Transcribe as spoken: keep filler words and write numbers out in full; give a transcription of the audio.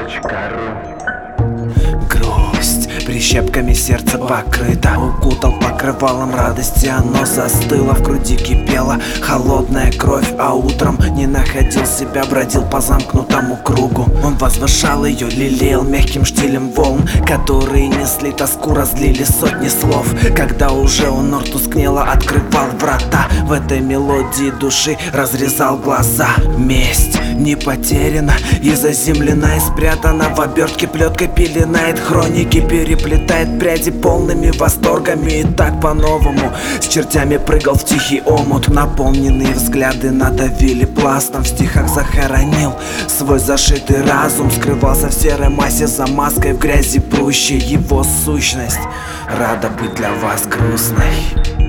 точка ру. Грусть прищепками сердце покрыто, укутал покрывалом радости, оно застыло, в груди кипела холодная кровь, а утром не находил себя, бродил по замкнутому кругу. Он возвышал ее, лелеял мягким штилем волн, которые несли тоску, разлили сотни слов. Когда уже у нор тускнело, открывал врата, в этой мелодии души разрезал глаза. Месть не потеряна и заземлена, и спрятана в обертке плеткой, пеленает хроники, переплетает пряди полными восторгами. И так по-новому с чертями прыгал в тихий омут. Наполненные взгляды надавили пластом, в стихах захоронил свой зашитый разум. Скрывался в серой массе за маской, в грязи прущей его сущность. Рада быть для вас грустной.